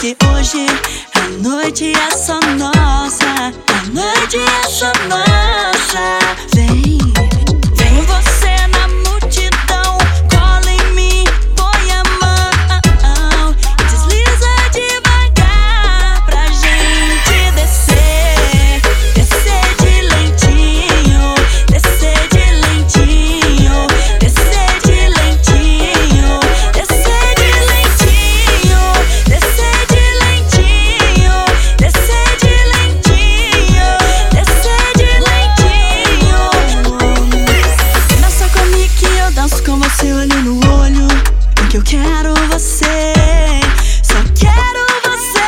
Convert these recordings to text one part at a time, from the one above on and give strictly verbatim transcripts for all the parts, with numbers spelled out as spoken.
porque hoje a noite é só nossa. A noite é só nossa. Vem, vem você na multidão, cola em mim, põe a mão e desliza devagar pra gente descer. Descer de lentinho, descer de lentinho, descer de lentinho, descer de lentinho, descer de lentinho, descer de lentinho, descer de lentinho. Dança comigo que eu danço com você, olho no olho, porque eu quero você, só quero você.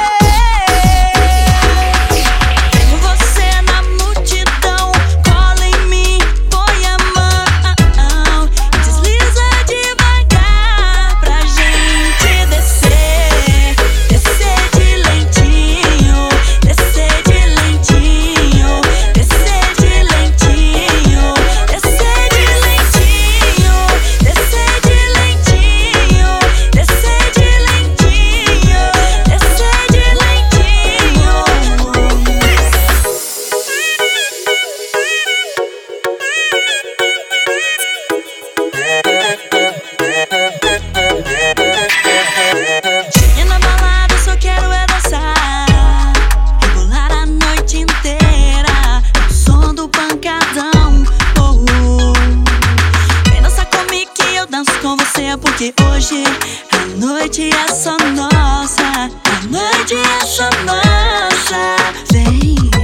Tenho você na multidão, cola em mim, põe a mão e desliza devagar pra gente descer. Descer de lentinho, descer de lentinho, descer de lentinho, descer de lentinho, descer de lentinho, descer de lentinho, descer de lentinho. Cheguei na balada, só quero é dançar, rebolar a noite inteira, o som do pancadão. Oh, oh. Vem dançar comigo que eu danço com você, porque hoje a noite é só nossa. A noite é só nossa. Vem.